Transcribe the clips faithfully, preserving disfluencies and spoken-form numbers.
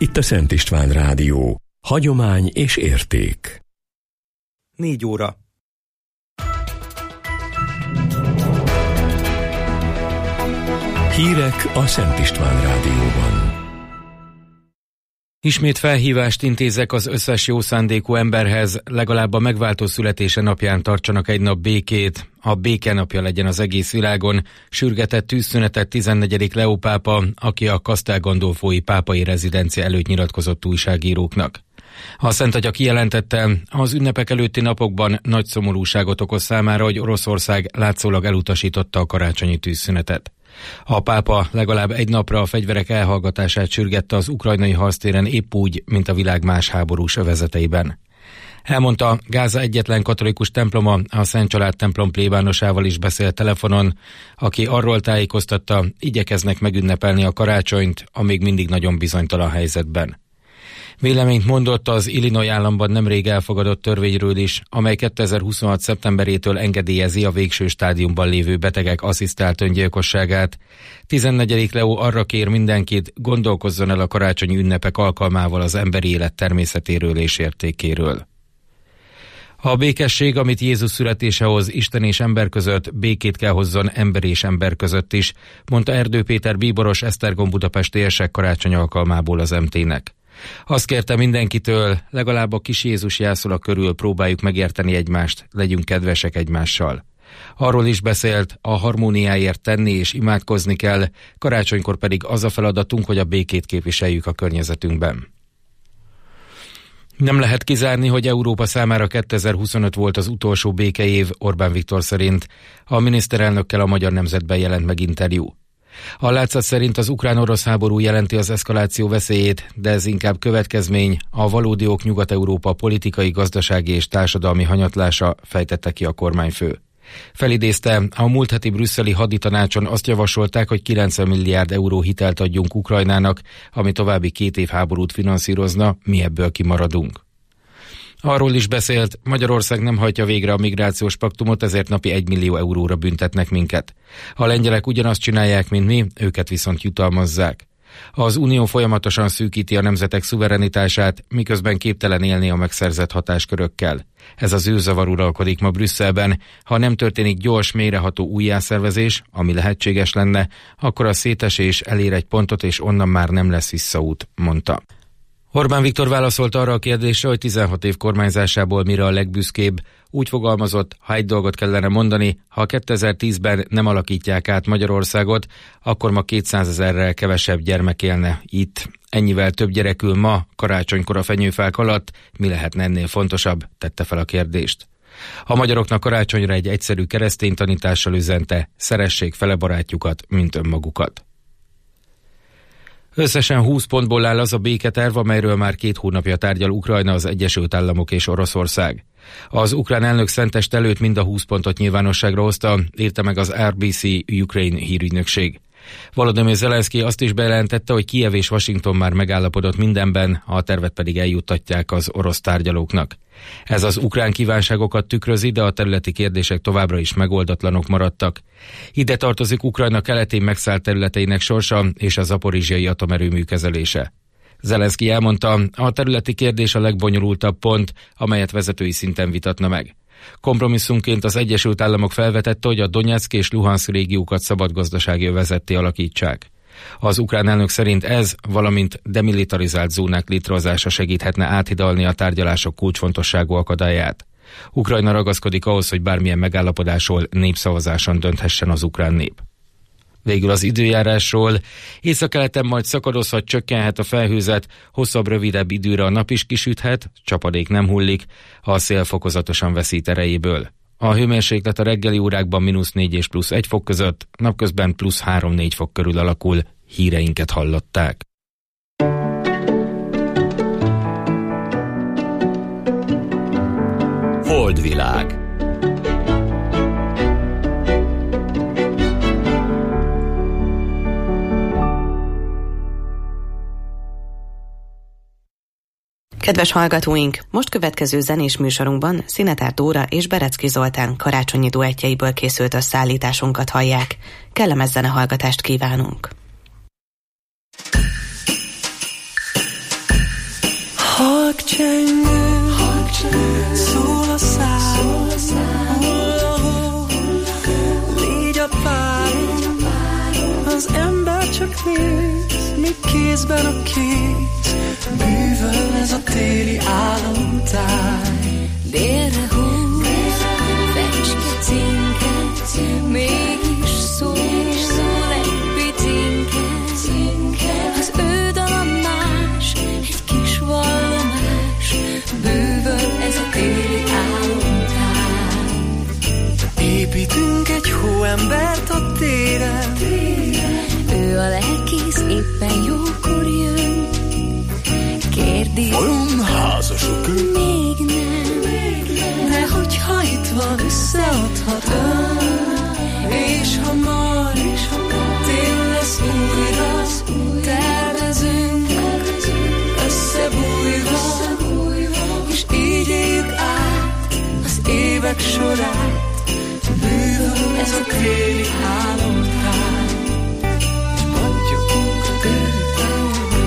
Itt a Szent István Rádió. Hagyomány és érték. Négy óra. Hírek a Szent István Rádióban. Ismét felhívást intézek az összes jó szándékú emberhez, legalább a megváltó születése napján tartsanak egy nap békét, a béke napja legyen az egész világon, sürgetett tűzszünetet tizennegyedik Leó pápa, aki a Castel Gandolfói pápai rezidencia előtt nyilatkozott újságíróknak. A Szentagya kijelentette, az ünnepek előtti napokban nagy szomorúságot okoz számára, hogy Oroszország látszólag elutasította a karácsonyi tűzszünetet. A pápa legalább egy napra a fegyverek elhallgatását sürgette az ukrajnai harctéren épp úgy, mint a világ más háborús övezeteiben. Elmondta, Gáza egyetlen katolikus temploma, a Szent Család templom plébánosával is beszélt telefonon, aki arról tájékoztatta, igyekeznek megünnepelni a karácsonyt, a még mindig nagyon bizonytalan helyzetben. Véleményt mondott az Illinois államban nemrég elfogadott törvényről is, amely kétezer-huszonhat szeptemberétől engedélyezi a végső stádiumban lévő betegek asszisztált öngyilkosságát. tizennegyedik Leó arra kér mindenkit, gondolkozzon el a karácsonyi ünnepek alkalmával az emberi élet természetéről és értékéről. A békesség, amit Jézus születése hoz Isten és ember között, békét kell hozzon ember és ember között is, mondta Erdő Péter bíboros Esztergom budapesti érsek karácsony alkalmából az em té-nek. Azt kérte mindenkitől, legalább a kis Jézus jászolak körül próbáljuk megérteni egymást, legyünk kedvesek egymással. Arról is beszélt, a harmóniáért tenni és imádkozni kell, karácsonykor pedig az a feladatunk, hogy a békét képviseljük a környezetünkben. Nem lehet kizárni, hogy Európa számára kétezer-huszonöt volt az utolsó békeév, Orbán Viktor szerint. A miniszterelnökkel a Magyar Nemzetben jelent meg interjú. A látszat szerint az ukrán-orosz háború jelenti az eszkaláció veszélyét, de ez inkább következmény, a valódi ok Nyugat-Európa politikai, gazdasági és társadalmi hanyatlása, fejtette ki a kormányfő. Felidézte, a múlt heti brüsszeli haditanácson azt javasolták, hogy kilencven milliárd euró hitelt adjunk Ukrajnának, ami további két év háborút finanszírozna, mi ebből kimaradunk. Arról is beszélt, Magyarország nem hajtja végre a migrációs paktumot, ezért napi egy millió euróra büntetnek minket. A lengyelek ugyanazt csinálják, mint mi, őket viszont jutalmazzák. Az Unió folyamatosan szűkíti a nemzetek szuverenitását, miközben képtelen élni a megszerzett hatáskörökkel. Ez az űrzavar uralkodik ma Brüsszelben. Ha nem történik gyors, mélyreható újjászervezés, ami lehetséges lenne, akkor a szétesés elér egy pontot, és onnan már nem lesz visszaút, mondta. Orbán Viktor válaszolt arra a kérdésre, hogy tizenhat év kormányzásából mire a legbüszkébb. Úgy fogalmazott, ha egy dolgot kellene mondani, ha kétezer-tízben nem alakítják át Magyarországot, akkor ma kétszázezerrel kevesebb gyermek élne itt. Ennyivel több gyerek ül ma, karácsonykor a fenyőfák alatt, mi lehetne ennél fontosabb, tette fel a kérdést. A magyaroknak karácsonyra egy egyszerű keresztény tanítással üzente, szeressék fele barátjukat, mint önmagukat. Összesen húsz pontból áll az a béketerv, amelyről már két hónapja tárgyal Ukrajna, az Egyesült Államok és Oroszország. Az ukrán elnök szentest előtt mind a húsz pontot nyilvánosságra hozta, írta meg az er bé cé Ukraine hírügynökség. Volodymyr Zelenszky azt is bejelentette, hogy Kijev és Washington már megállapodott mindenben, a tervet pedig eljuttatják az orosz tárgyalóknak. Ez az ukrán kívánságokat tükrözi, de a területi kérdések továbbra is megoldatlanok maradtak. Ide tartozik Ukrajna keletén megszállt területeinek sorsa és a zaporizsiai atomerőmű kezelése. Zelenszky elmondta, a területi kérdés a legbonyolultabb pont, amelyet vezetői szinten vitatna meg. Kompromisszumként az Egyesült Államok felvetette, hogy a Donetszk és Luhanszk régiókat szabad gazdasági övezetté alakítsák. Az ukrán elnök szerint ez, valamint demilitarizált zónák létrehozása segíthetne áthidalni a tárgyalások kulcsfontosságú akadályát. Ukrajna ragaszkodik ahhoz, hogy bármilyen megállapodásról népszavazáson dönthessen az ukrán nép. Végül az időjárásról. Északkeleten majd szakadozhat, csökkenhet a felhőzet, hosszabb, rövidebb időre a nap is kisüthet, csapadék nem hullik, a szél fokozatosan veszít erejéből. A hőmérséklet a reggeli órákban mínusz négy és plusz egy fok között, napközben plusz három-négy fok körül alakul. Híreinket hallották. Holdvilág. Kedves hallgatóink, most következő zenés műsorunkban Szinetár Dóra és Berecki Zoltán karácsonyi duettjeiből készült összeállításunkat hallják. Kellemes zenehallgatást kívánunk! Halk csengő, szól a szám, hullahó, légy a párom, az ember csak néz, míg kézben a kéz, bűvöl ez a téli álomtáj. Délre húz, fecske cinket, mégis szól egy picinket, az ő dala más, egy kis vallomás, bővöl ez a téli álomtáj. Építünk egy hóembert a téren, ő a lelkész éppen jókor jön, kérdi, vajon házasok ő? még nem, de hogyha itt van, összeadhat ön, és ha majd tél lesz újra, tervezünk összebújva, és így éljük át az évek sorát, bűvöl ez a téli álomtáj, és mondjuk őt.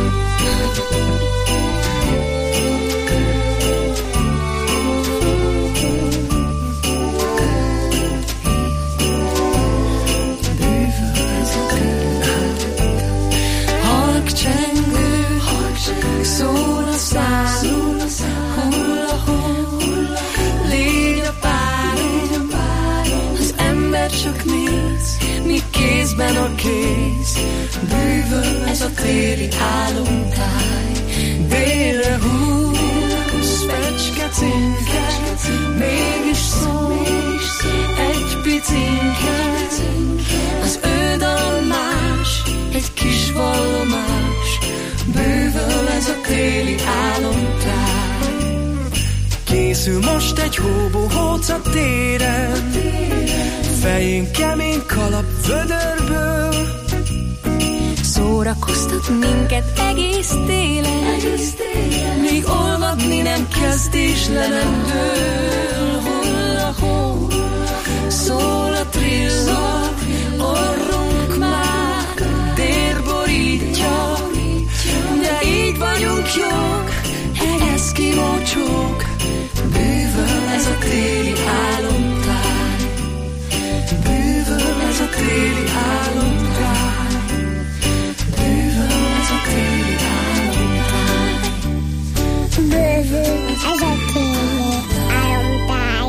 szól a szám, hullahó, légy a párom, az ember csak néz, míg kézben a kéz, bűvöl ez a téli álomtáj. Délre húz, fecske cinket, mégis szól egy picinket, az ő dal más, egy kis vallomás, bővöl ez a téli álomtáj. Készül most egy hóbohóc a téren, fején kemény kalap vödörből, szórakoztat minket egész télen, míg olvadni nem kezd és le nem dől. Hullahó, szól a trilla, orrunk már tér borítja, de így vagyunk jók, egy eszkimó csók, bűvöl ez a téli álomtáj, bűvöl ez a téli álomtáj, bűvöl ez a téli álomtáj, bővül ez a téli álomtáj.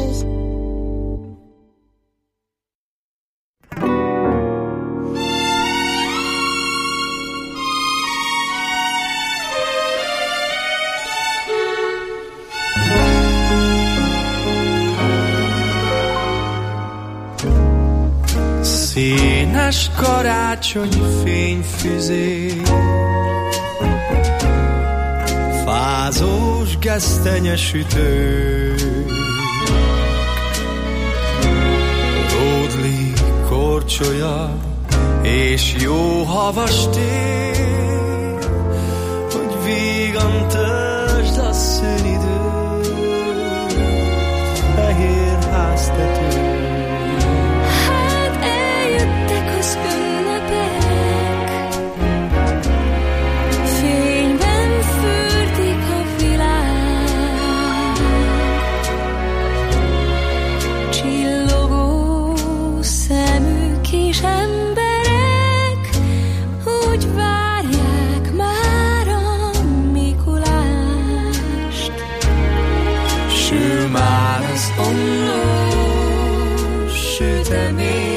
Színes karácsonyi fényfüzé, fázós gesztenyesütő, ródli korcsolya és jó havas tél, hogy vígan töltsd a szünidőt, fehér háztető. Az ünnepek fényben fürdik a világ, csillogó szemű kis emberek úgy várják már a Mikulást. Sül már az omlós sütemény,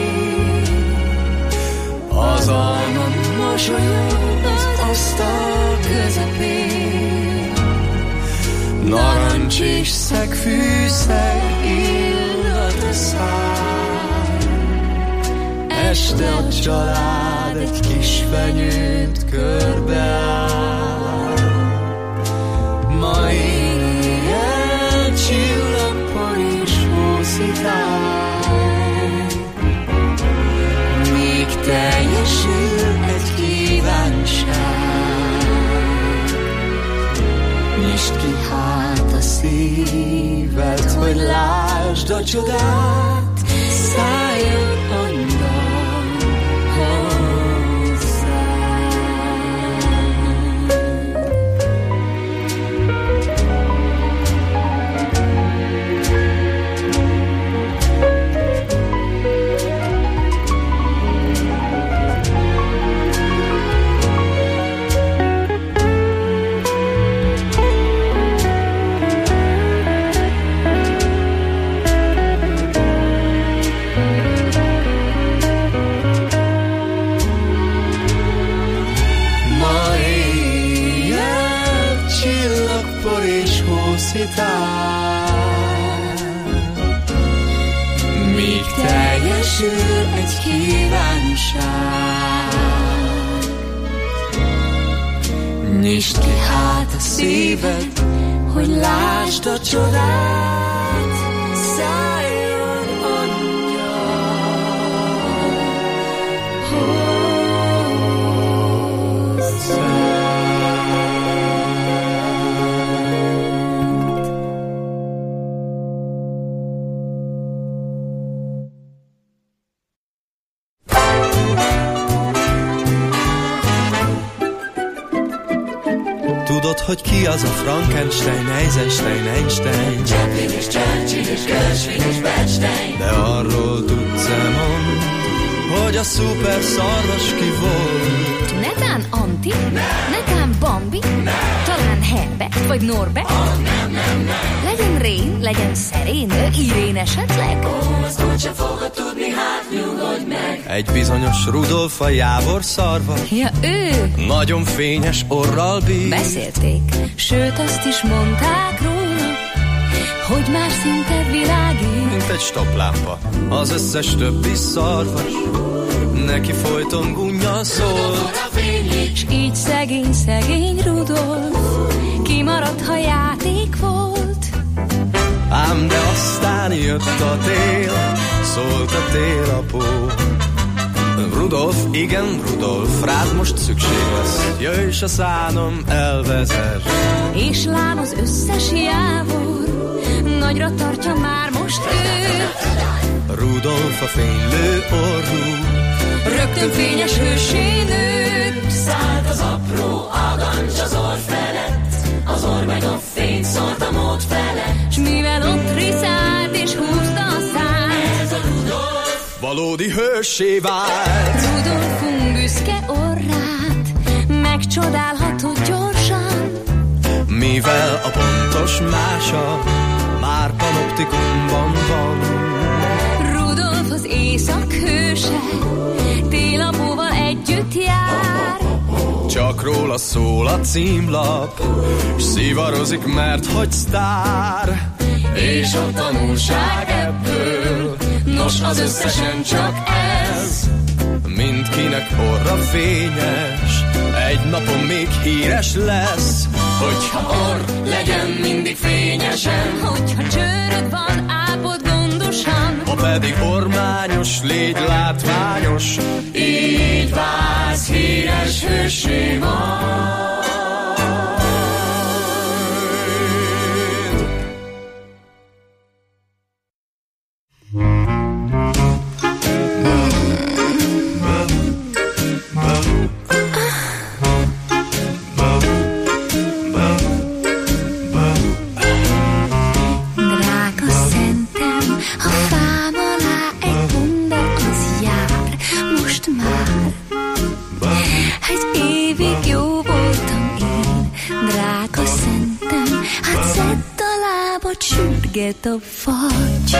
az alma mosolyog az asztal közepén, narancs és szegfűszer illat a szár. Este a család egy kis fenyőt körbeáll, ma éjjel csillagpor és hószitál, míg teljesül egy kívánság. Nyisd ki hát a szíved, hogy lásd a csodát, szálljon onnan hozzá. recitál, míg teljesül egy kívánság. Nyisd ki hát a szíved, hogy lásd a csodát, szálljon angyal hozzád. Tudod, hogy ki az a Frankenstein, Eisenstein, Einstein, Chaplin és Churchill és Gershwin és Bechstein. de arról tudsz-e mond, hogy a szuper szarvas ki volt? Netán Anti? Netán Bambi? Talán Herbert vagy Norbert? Oh, nem, nem, nem. Legyen Rén, legyen Szerén, Irén esetleg? Ó, azt úgyse fogod tudni, hát nyugodj meg. Egy bizonyos Rudolf a Jávor szarva, Ja, ő! nagyon fényes orral bír. Beszélték, sőt azt is mondták róla, hogy már szinte világít. Mint egy stoplámpa, az összes többi szarvas neki folyton gunnyal szól. S így szegény, szegény Rudolf kimaradt, ha játék volt. Ám de aztán jött a tél, szólt a télapó. Rudolf, igen, Rudolf, rád most szükség lesz. Jöjj, s a szánom elvezet. És lám az összes Jávor nagyra tartja már most őt. Rudolf a fénylő orrú, Rögtön fényes hősé nőtt. Szállt az apró agancs az orr felett, az orr meg a fényt szólt a mód felett. S mivel ott riszált és húzta a szát, Ez a Rudolf valódi hőssé vált. Rudolfunk büszke orrát megcsodálhatod gyorsan. Mivel a pontos mása már panoptikumban van. Rudolf az éjszak hőse, télapóval együtt jár. Csak róla szól a címlap, s szivarozik, mert hogy sztár. és a tanulság ebből, nos az összesen csak ez. Mindkinek orra fényes, egy napon még híres lesz. Hogyha orr legyen mindig fényesen, Hogyha csőröd van, ápod gondosan, Ha pedig ormányos, légy látványos, így válsz híres hőssé majd. drága szentem, a fám alá egy bunda az jár, most már. Egy évig jó voltam én, drága szentem, hát szedd a lábad, sürget a fagy.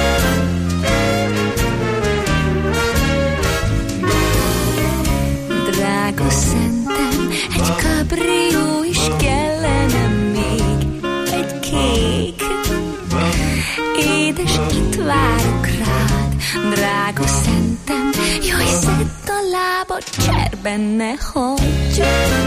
Drága szentem, egy kabrió is kellene még, egy kék. Édes, itt várok rád, drága szentem, jaj, szedd a lábad, cserben ne hagyj.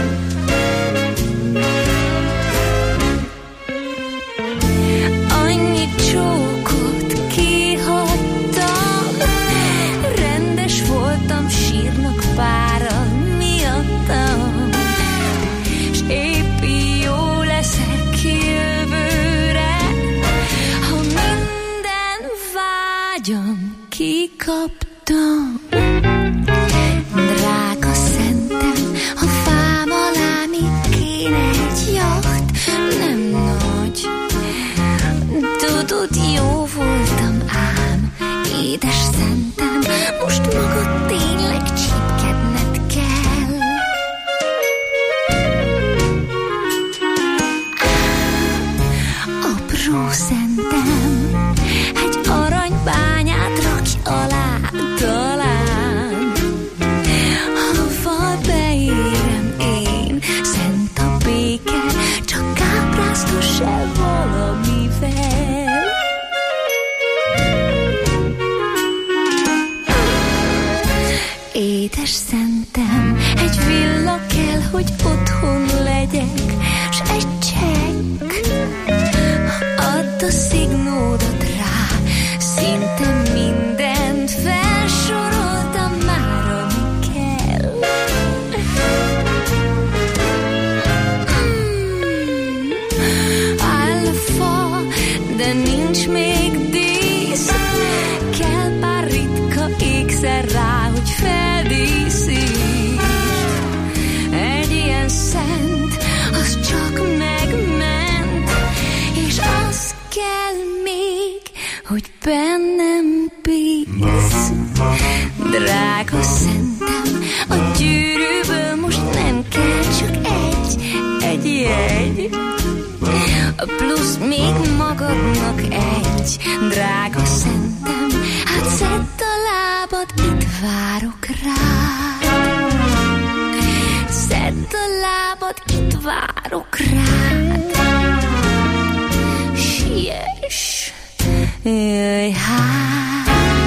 Annyi csókot kihagytam, rendes voltam, sírnak páran miattam, s épp jó leszek jövőre, ha minden vágyam kikaptam. Drága szentem, a fám alá még kéne egy jacht, nem nagy. Tudod, jó voltam ám, édes szentem, most magad tényleg csípkedned kell. Ám, apró szentem, egy aranybányát rakj alá, talán. hogy bennem bíz. Drága szentem, a gyűrűből most nem kell csak egy, egy jegy. Plusz még magadnak egy, drága szentem, hát szedd a lábad, itt várok rád. Szedd a lábad, itt várok rád. Siess, jöjj hát.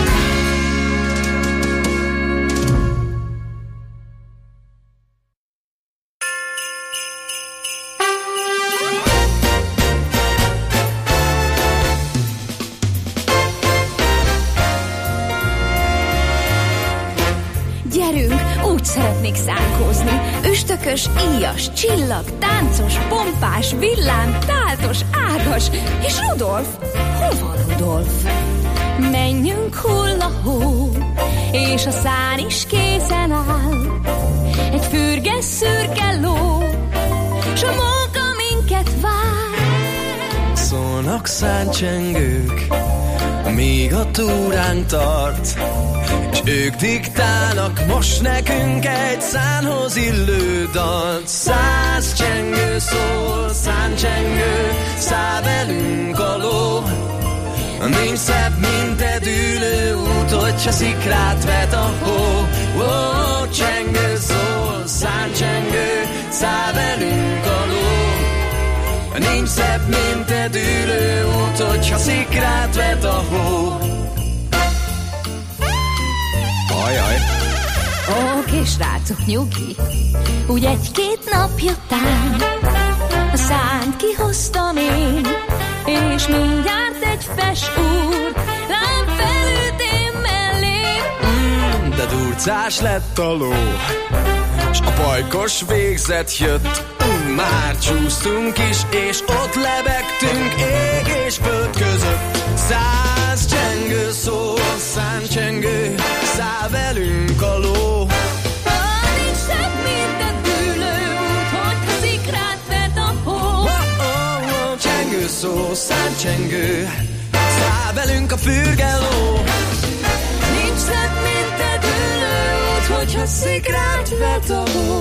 Úgy szeretnék szánkózni. Üstökös, íjas, csillag, táncos, pompás, villám, táltos, ágas. És Rudolf? Hol van Rudolf? Menjünk hulla-hó, és a szán is készen áll. Egy fürge, szürke ló, s a móka minket vár. Szólnak száncsengők, míg a túránk tart, és ők diktálnak most nekünk egy szánhoz illő dalt. Száz csengő szól, száncsengő, száll velünk a ló. Nincs szebb, mint egy dűlő út, hogyha szikrát vet a hó. Ó, csengő szól, száncsengő, száll velünk a ló. Nincs szebb, mint egy dűlő út, hogyha szikrát vet a hó. Ajaj. Oké, srácok, nyugi. Úgy egy-két napja tán a szánt kihoztam én, és mindjárt egy fes úr rám felült én mellém. Mm, de durcás lett a ló, s a pajkos végzet jött. Mm, már csúsztunk is, és ott lebegtünk ég és föld között. Száz csengő szól, száncsengő, száll velünk a ló. Nincs szebb, mint a dűlő út, hogyha szikrát vet a hó. Oh, oh, oh, csengő szól, száncsengő, száll velünk a fürge ló. Nincs szebb, mint a dűlő út, hogyha szikrát vet a hó.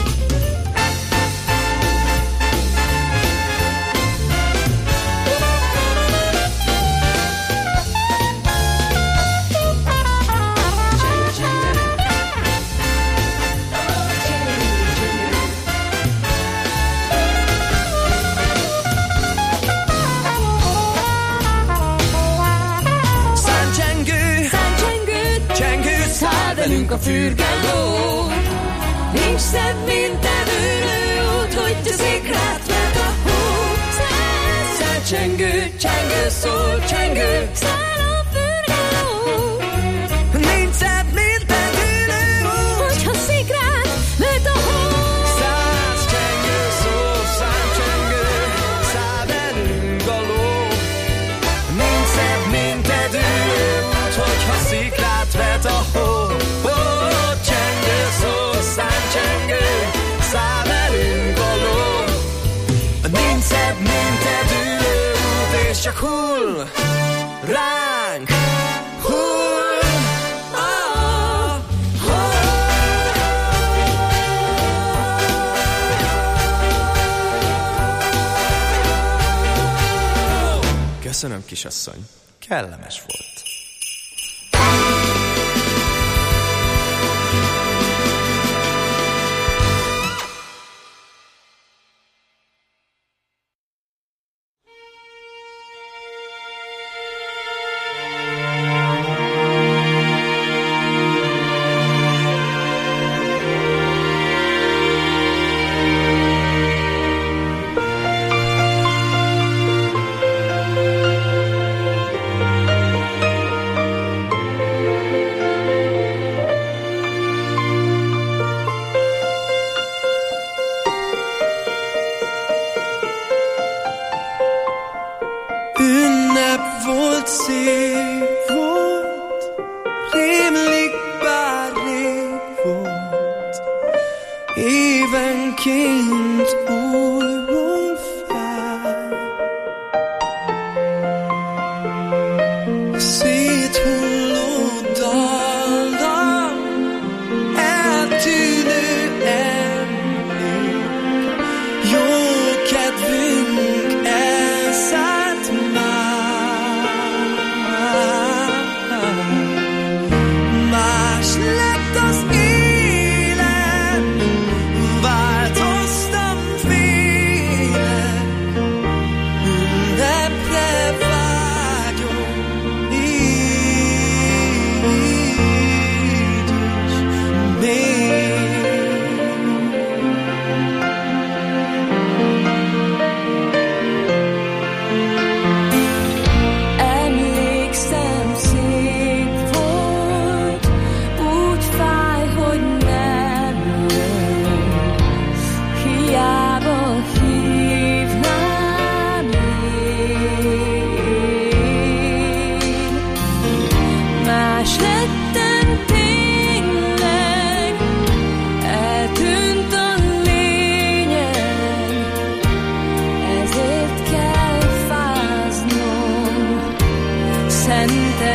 Velünk a fürge ló. Nincs szebb, mint a dűlő út, hogy a szikrát vet a hó. Száll csengő, csengő szól, csengő, száll a fürge ló. Nincs szebb, mint a dűlő út, hogyha szikrát vet a hó. Száz csengő szól, száll csengő, száll velünk a ló. Nincs szebb, mint a dűlő út, hogyha szikrát vet a hó. Száll velünk a ló. Nincs szebb, mint egy dűlő út, és csak hull ránk, hull. Oh, oh. Köszönöm, kisasszony, kellemes volt.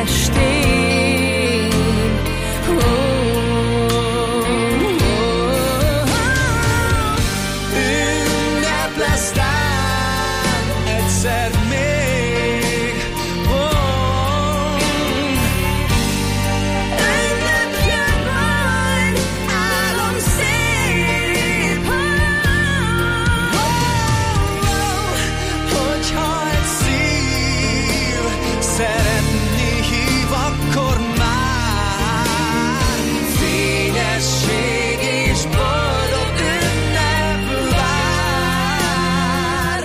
estén. Oh, oh, oh, oh. Ünnep lesz tán egyszer még. Oh. Ünnepje majd álom szép. Oh, oh, oh. Hogyha egy szív szeretni hív, akkor már fényesség és boldog ünnep vár.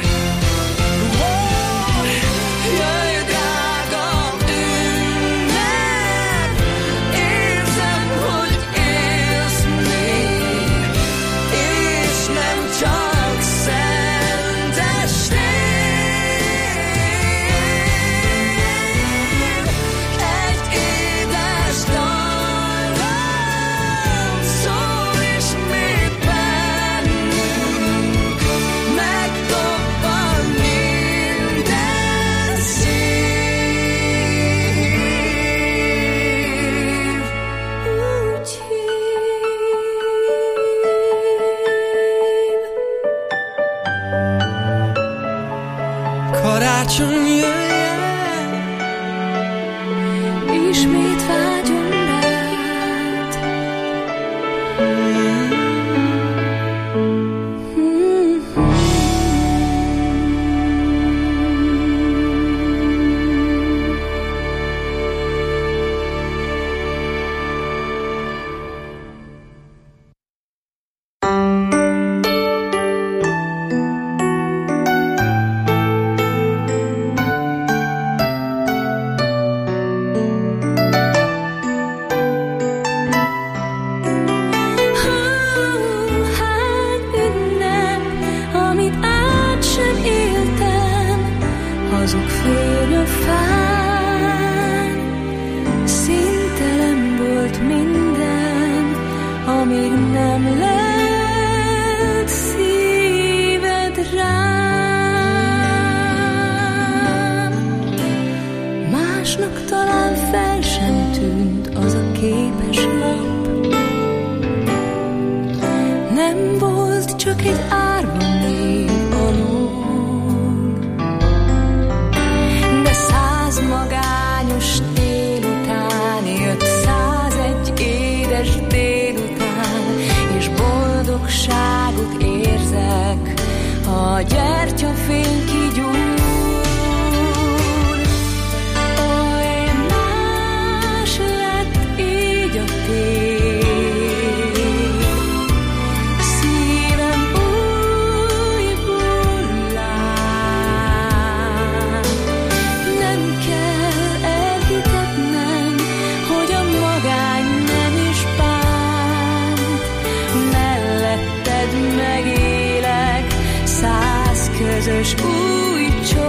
Oh, jöjj, drágam, ünnep, érzem, hogy élsz még, és nem csak szent estén. Egy édes dallam szól ismét bennünk, megdobban minden szív. Úgy hív. Karácsony jöjjön, Ismét vágyom rád. Hány ünnep, amit át sem éltem, hazug fény a fán. Színtelen volt minden, amíg nem lelt szíved rám. Másnak talán fel sem tűnt az a képes lap. Nem volt csak egy árva név alól, de száz magányos délután jött százegy édes délután, és boldogságot érzek, a gyertyafény kigyúl. Oly más lett így a tél, szívem újból láng. Nem kell elhitetnem, hogy a magány nem is bánt, melletted megélek száz közös új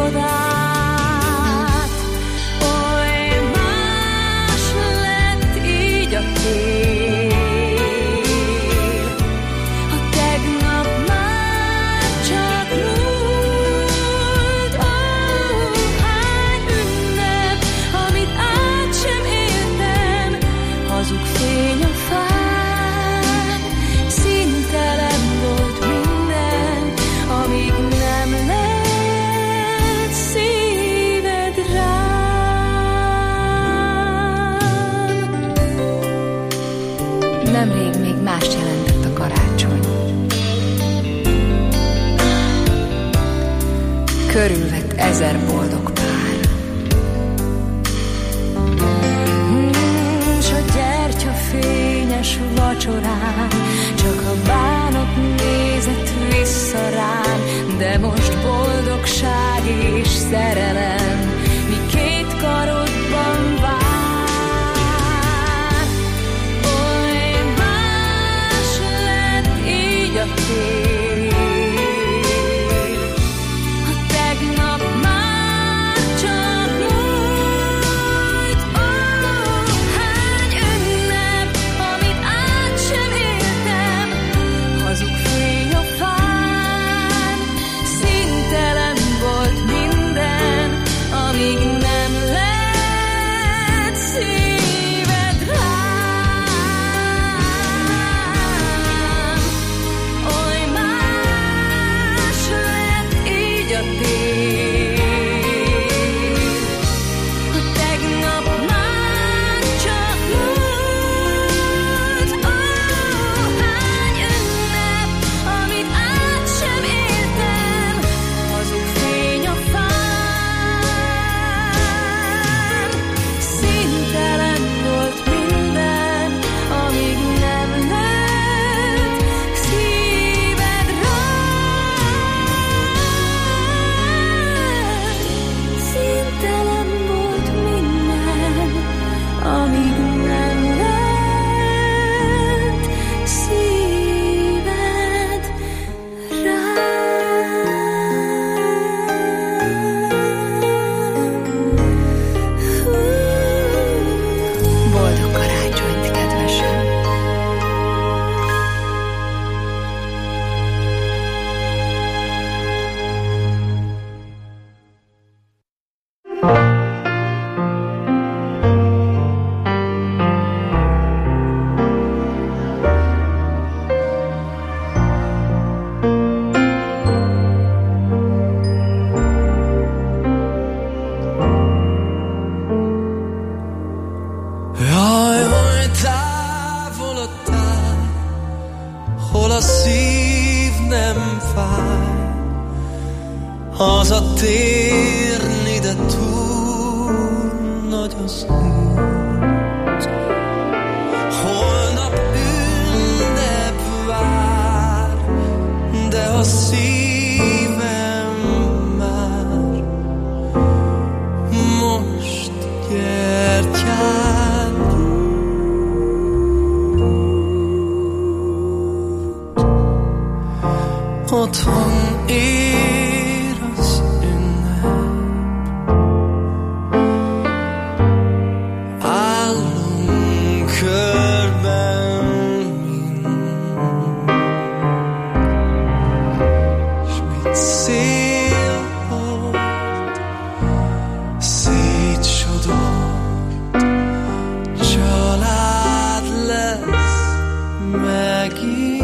csodát. Oly más lett így a tél, a tegnap már csak múlt. Ó, hány ünnep, amit át sem éltem, hazug fény a fán. Színtelen volt minden, amíg nem lett szíved rám. Nemrég még mást jelentett a karácsony. Körülvett ezer boldog pár. Mm, s a gyertyafényes vacsorán csak a bánat nézett vissza rám, de most boldogság és szerelem mi két karodban vár. Oly más lett így a tél, a tegnap már csak múlt. Ó, hány ünnep, amit át sem éltem, hazug fény hazatérni, de túl nagy az út. Holnap ünnep vár, de a szívem már most gyertyán gyújt. Otthon ér az ünnep, állunk körben mind, s mit szél volt, szétsodort, család lesz megint.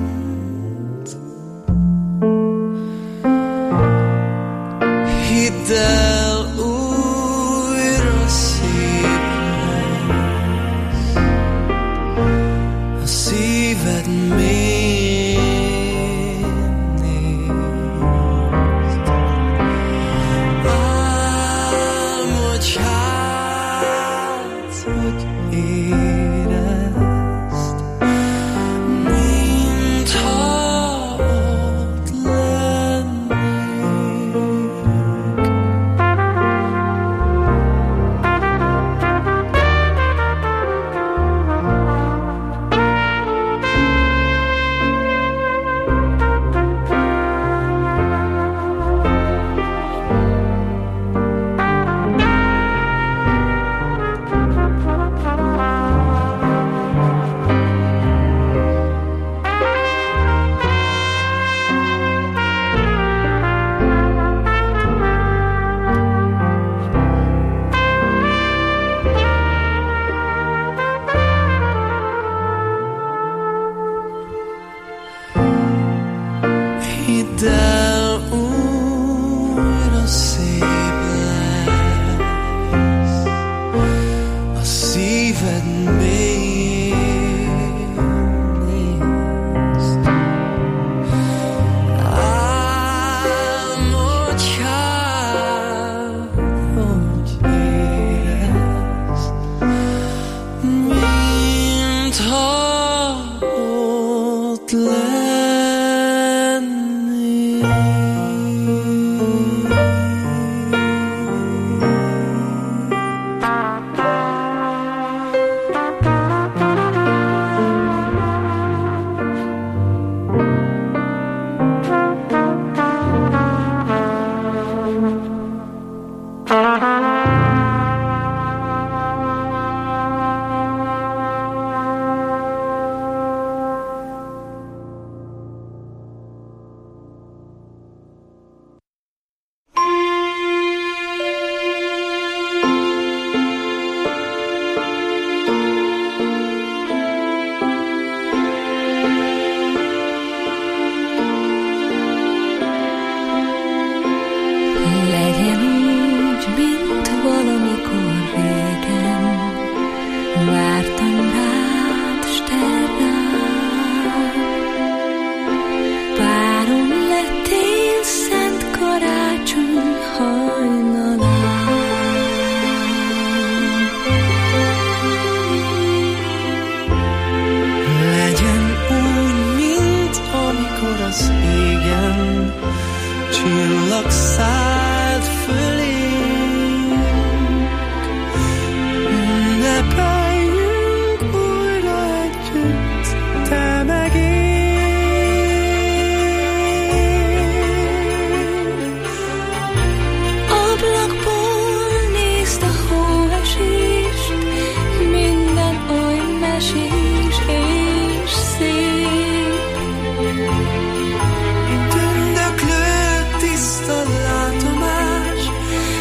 Hidd el, újra szép lesz, a szíved mélyén nézd. Álmodj hát, hogy érezd, mintha ott lennék. Hidd el, újra szép lesz, a szíved mélyén nézd. Álmodj hát, hogy érezd, mintha ott lennék. Legyen úgy, mint valamikor régen, vártam rád, s te rád. Párom lettél szent karácsony hajnalán. Legyen úgy, mint amikor az égen csillag szállt fölénk. Ünnepeljünk újra együtt, te meg én. Ablakból nézd a hóesést, minden oly mesés és szép. Tündöklő tiszta látomás,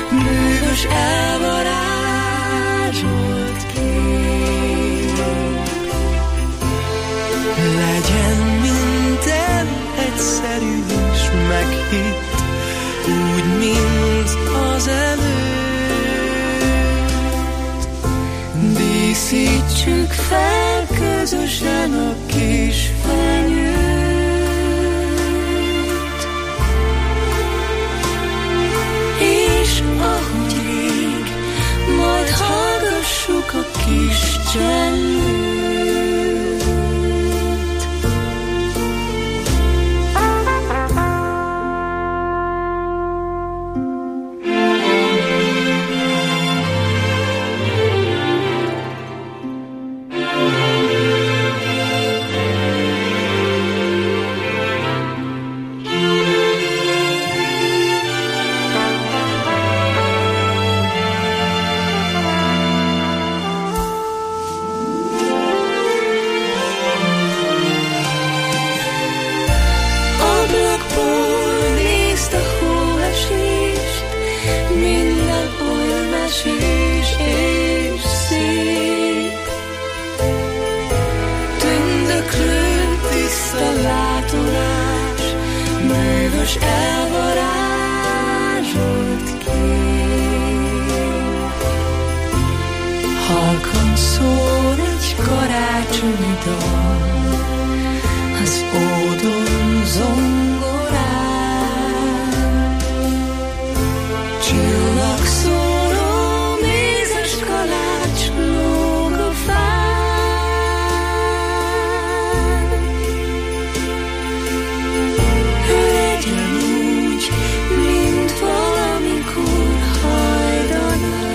aranyos elvarázsolt kép. Halkan szól egy karácsonyi dal, az ódon zongorán. Csillagszóró mézes kalács lóg a fán. Legyen úgy, mint valamikor hajdanán.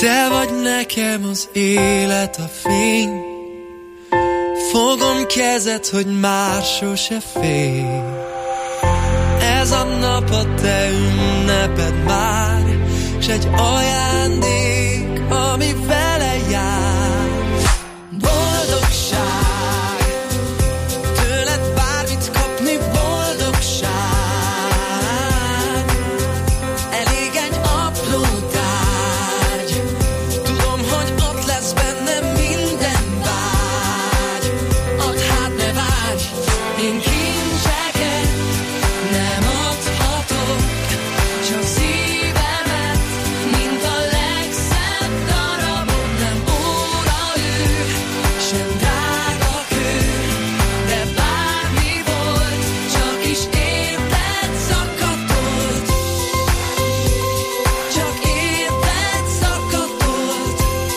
Te vagy nekem az élet, a fény. Fogom kezed, hogy már sose félj. Ez a nap a te ünneped már, s egy ajándék, ami vele jár. Boldogság, tőled bármit kapni, boldogság. Elég egy apró tárgy, tudom, hogy ott lesz bennem minden vágy. Add hát ne várj, én kincseket nem adhatok, csak szívemet, mint a legszebb darabot. Nem óra ő, sem drága kő, de bármi volt, csak is érted szakadott. Csak érted szakadott.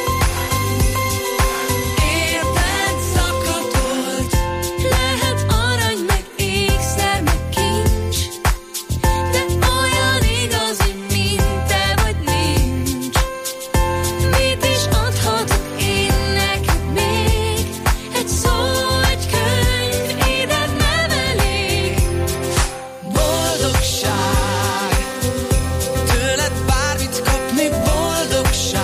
Érted szakadott. Lehet arany, meg ékszer, meg kincs, de olyan igazi, mint te vagy, nincs. Mit is adhatok én neked még? Egy szó, egy könyv, éded nem elég. Boldogság, tőled bármit kapni, boldogság.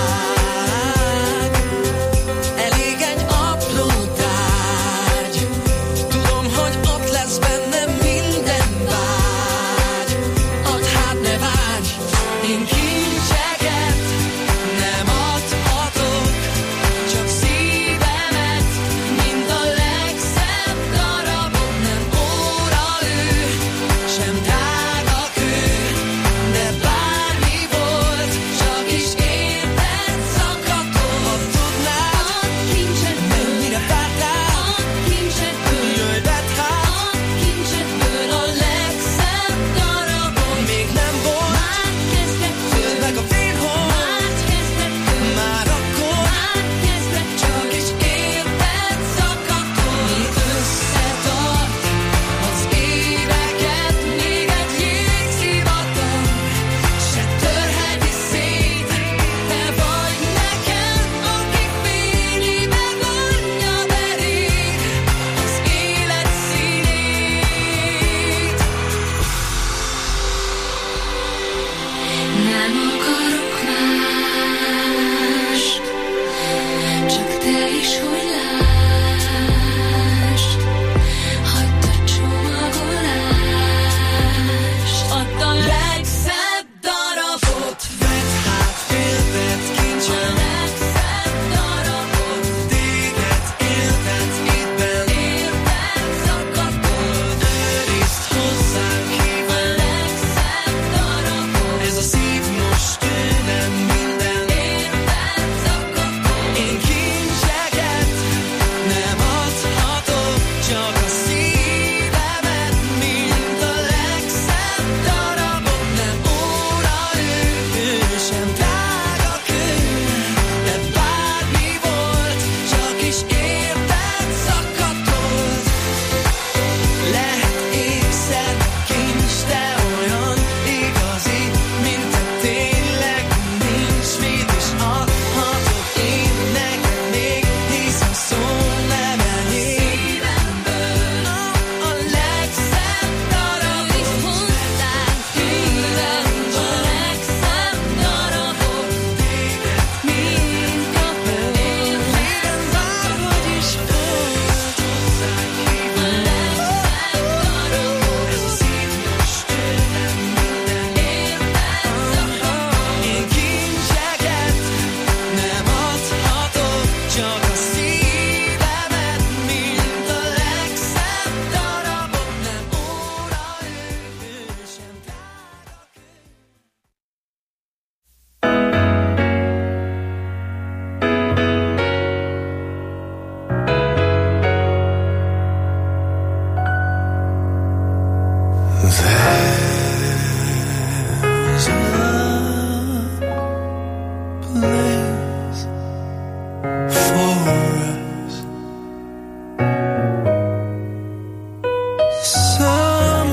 Elég egy apró tárgy, tudom, hogy ott lesz bennem minden vágy. Add hát ne várj, én kincseket nem adhatok, csak szívemet, mint a legszebb darabot. Nem óra ő, sem drága kő, de bármi volt, csak is érted szakadott. Ha tudnád, mennyire vártál, jöjj, vedd hát, a legszebb darabot. Még nem volt, föld meg a fényhol, már akkor, csak is érted szakadott. Mi összetart az éveket, még egy jégzivatar se törheti szét. Te vagy nekem, aki féli meg anyja veréd az élet színét. Nem akarok mást, csak te is, hogy lásd. Hagyd a csomagolást, Add a legszebb darabot, vedd hát, félted kincsem, a legszebb darabot. téged éltet itt benn, Érted szakadott, őrizd hozzánk a híven. legszebb darabot. Ez a szív most tőlem minden. Érted szakadott, Én kincseket nem adhatok, csak a szívemet, mint a legszebb darabot. Nem óra ő, ő sem drága kő, de bármi volt, csak is érted szakadott. Lehet ékszer, kincs, de olyan igazi, mint te tényleg nincs. Mit is adhatok én neked még, hisz a szó nem elég. A legszebb darabot, hozzánk tőlem a legszebb darabot. Mind kapom, régen bárhogy is volt, hozzánk hívva. a legszebb darabot. Ez a szív most tőlem minden. Érted szakadott, Én kincseket nem adhatok, csak a szívemet, mint a legszebb darabot. Nem óra ő, ő sem drága kő. There's a place for us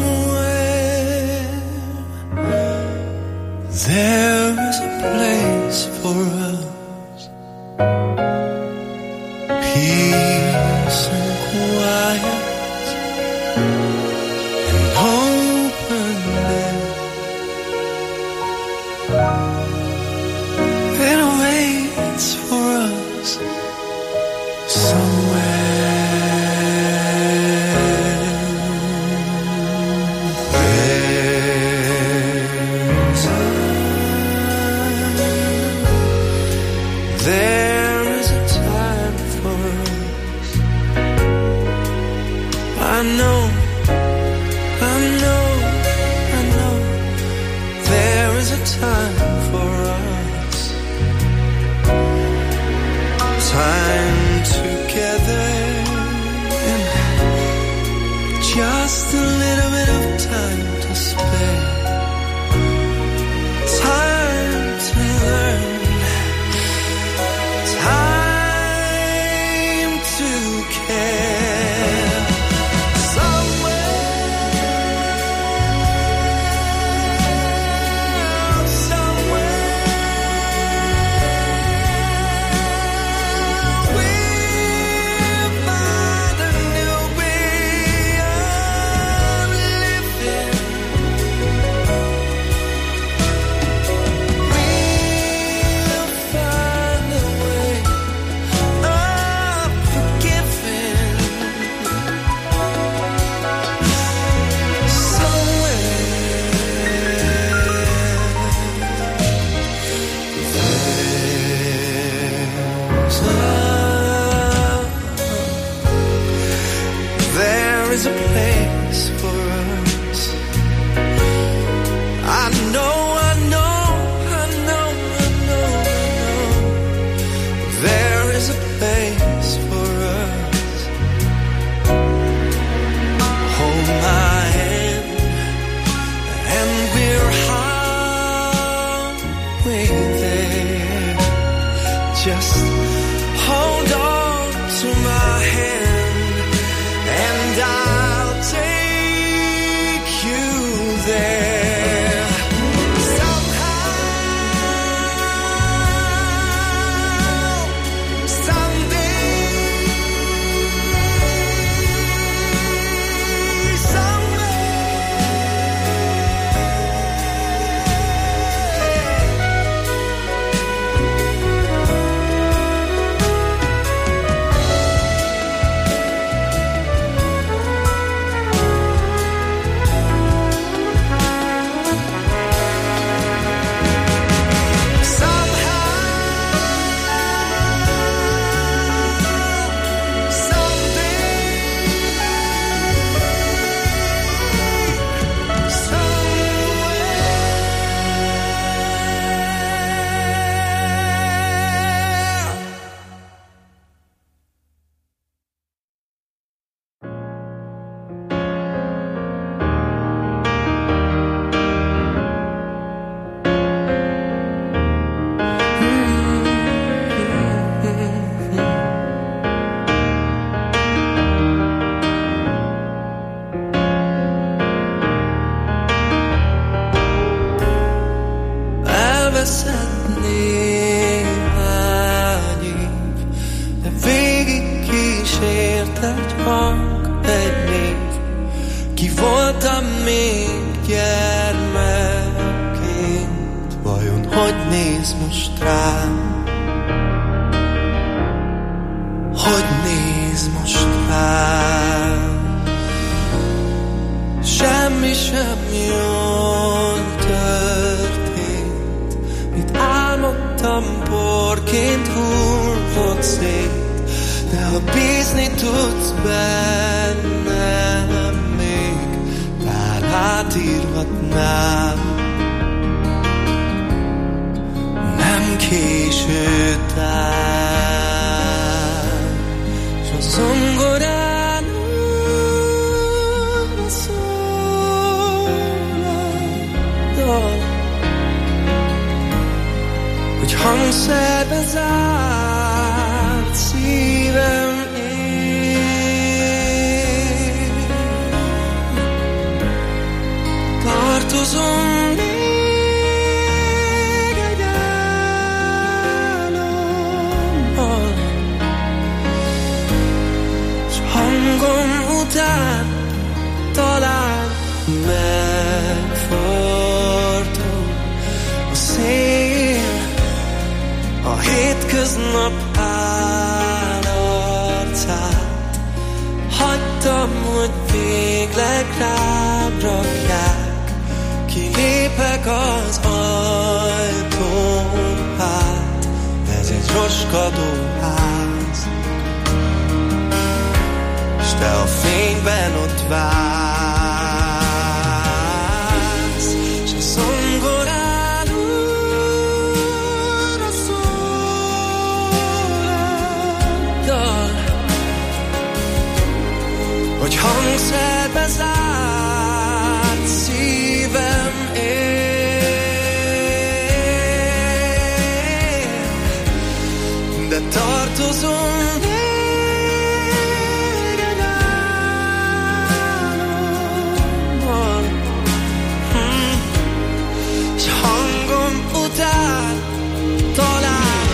somewhere. There is a place waits for us. Peace and quiet and openness. It waits for us somewhere. Just a little bit of time to spare, time to learn, time to care. Somewhere, somewhere, we'll find a new way of living. We'll find a way of forgiving. Somewhere there is a place for us. I know, I know, I know, I know, I know. There is a place for us. Hold my hand and we're halfway there. Just hold on to my hand and I'll take you there. Somehow, someday, elveszett néhány év, de végig kísért egy hang, egy név. Ki voltam még gyermekként, vajon hogy néz most rám? Hogy néz most rám? Semmi sem jól történt, mit álmodtam porként hullott szét. De ha bízni tudsz bennem még, bár átírhatnám, nem késő tán, s a zongorán újra szól a dal, hogy hangszerbe zárt szívem él. Tartozom még egy nap áll arcát, hagytam, hogy végleg rám rakják, kilépek az ajtón, hát ez egy roskadó ház, s te a fényben ott vársz, s a zongorán újra szól a dal, hogy hangszerbe zárt szívem él, de tartozom még egy álomban, hm. S hangom után talán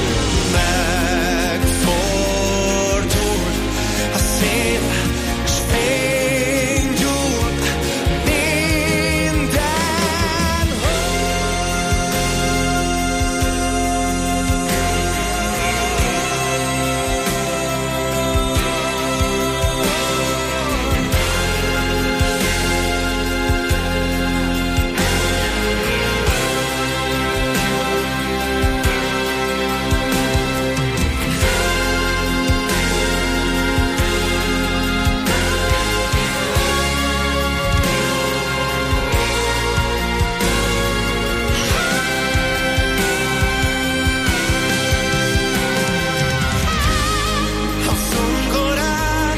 megfordul a szél, s fénygyúl mindenhol. A zongorán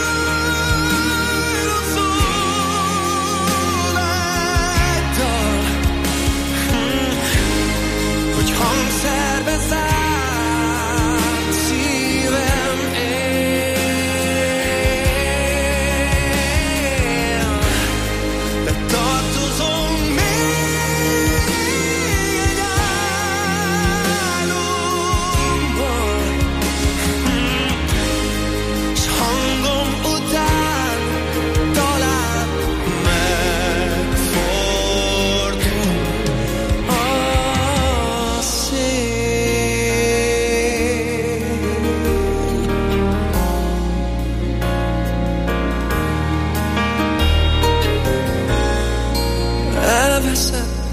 újra szól egy dal, hm. hogy hangszerbe zárt szívem él, de tartozom még egy álomban, s hangom után talán megfordul a szél. Elveszett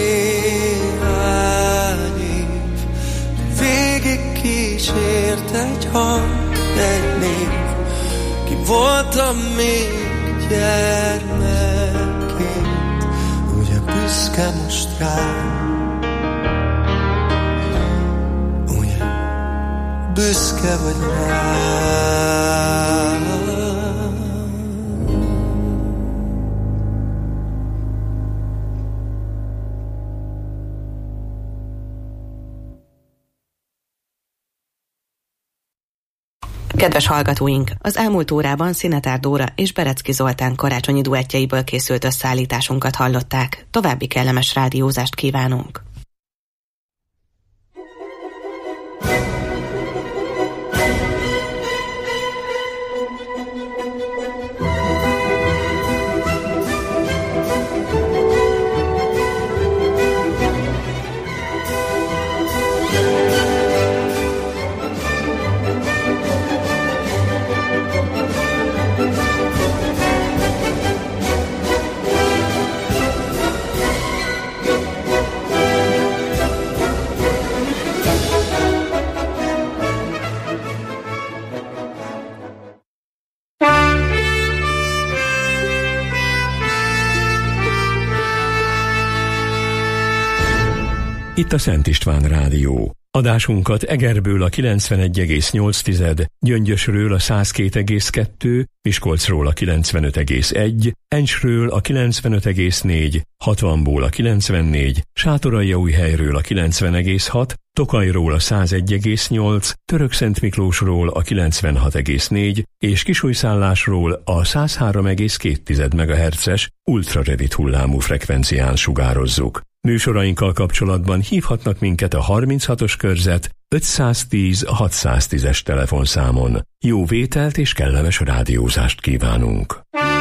néhány év, végig kísért egy hang, egy név. Ki voltam még gyermekként, ugye büszke most rám, ugye büszke vagy rám. Kedves hallgatóink, az elmúlt órában Szinetár Dóra és Berecki Zoltán karácsonyi duettjeiből készült összeállításunkat hallották. További kellemes rádiózást kívánunk! Itt a Szent István Rádió. Adásunkat Egerből a kilencvenegy egész nyolc, Gyöngyösről a száz két egész kettő, Miskolcról a kilencvenöt egész egy, Encsről a kilencvenöt egész négy, hatvanból a kilencvennégy, Sátoraljaújhelyről a kilencven egész hat, Tokajról a száz egy egész nyolc, Törökszentmiklósról a kilencvenhat egész négy és Kisújszállásról a száz három egész két megahertzes ultrarövid hullámú frekvencián sugározzuk. Műsorainkkal kapcsolatban hívhatnak minket a harminchatos körzet ötszáztíz hatszáztízes telefonszámon. Jó vételt és kellemes rádiózást kívánunk!